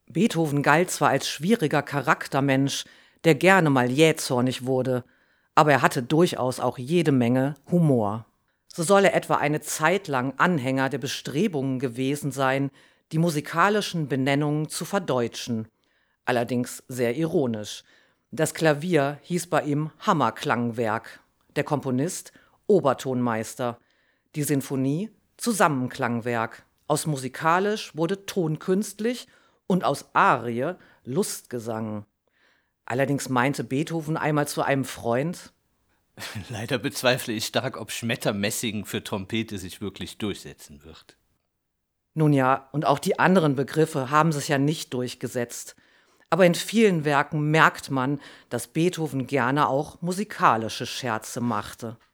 Beethoven galt zwar als schwieriger Charaktermensch, der gerne mal jähzornig wurde, aber er hatte durchaus auch jede Menge Humor. So soll er etwa eine Zeit lang Anhänger der Bestrebungen gewesen sein, die musikalischen Benennungen zu verdeutschen, allerdings sehr ironisch. Das Klavier hieß bei ihm Hammerklangwerk, der Komponist Obertonmeister, die Sinfonie Zusammenklangwerk. Aus musikalisch wurde tonkünstlich und aus Arie Lustgesang. Allerdings meinte Beethoven einmal zu einem Freund: Leider bezweifle ich stark, ob Schmettermessing für Trompete sich wirklich durchsetzen wird. Nun ja, und auch die anderen Begriffe haben sich ja nicht durchgesetzt. Aber in vielen Werken merkt man, dass Beethoven gerne auch musikalische Scherze machte.